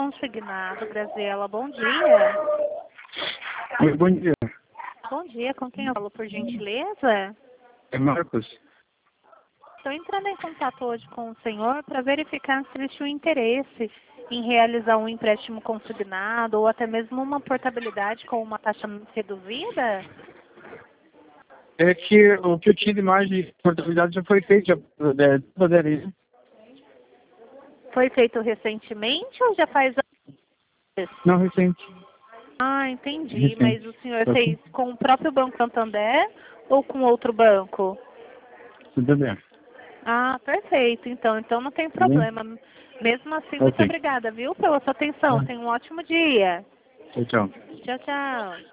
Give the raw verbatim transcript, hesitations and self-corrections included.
consignado, Graziela. Bom dia. Oi, bom dia. Bom dia, com quem eu falo, por gentileza? É Marcos. Estou entrando em contato hoje com o senhor para verificar se ele tinha interesse em realizar um empréstimo consignado ou até mesmo uma portabilidade com uma taxa reduzida. É que o que eu tinha de margem de portabilidade já foi feito, já é, poderia. Foi feito recentemente ou já faz anos? Não, recente. Ah, entendi. Recente. Mas o senhor Ok. fez com o próprio Banco Santander ou com outro banco? Tudo bem. Ah, perfeito. Então, então não tem Tudo bem? problema. Mesmo assim, muito Ok. obrigada, viu, pela sua atenção. Tenha um ótimo dia. Tchau, tchau. Tchau, tchau.